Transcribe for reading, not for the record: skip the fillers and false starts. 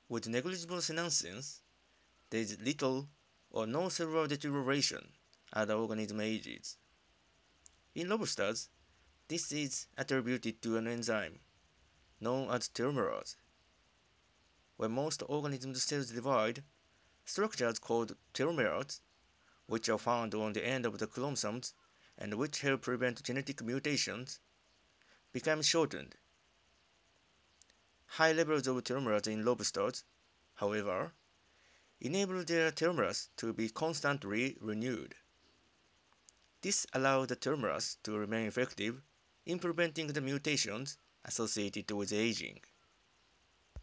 With negligible senescence, there is little or no cellular deterioration as the organism ages. In lobsters, this is attributed to an enzyme known as telomerase. When most organisms' cells divide, structures called telomeres, which are found on the end of the chromosomes and which help prevent genetic mutations, become shortened. High levels of telomerase in lobsters, however, enable their telomeres to be constantly renewed. This allows the telomerase to remain effective in preventing the mutations associated with aging.